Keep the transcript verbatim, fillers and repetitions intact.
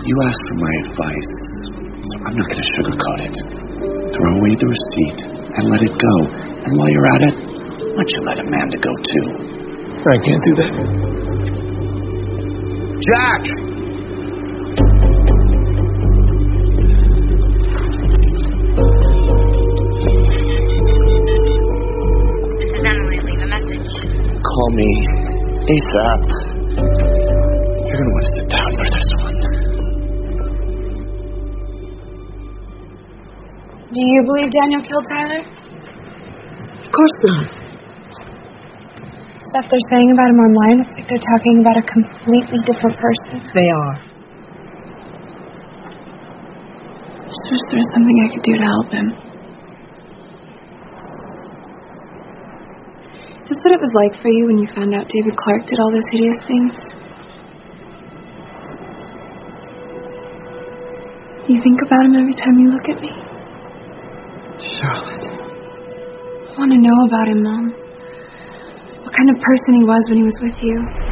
You asked for my advice, so I'm not going to sugarcoat it. Throw away the receipt and let it go. And while you're at it, why don't you let Amanda go too? I can't do that. Jack! This is Emily. Leave a message. Call me ASAP. You're going to want to sit down for this one. Do you believe Daniel killed Tyler? Of course not. Stuff they're saying about him online, it's like they're talking about a completely different person. They are. I just wish there was something I could do to help him. Is this what it was like for you when you found out David Clark did all those hideous things? You think about him every time you look at me? Charlotte. I want to know about him, Mom. What kind of person he was when he was with you.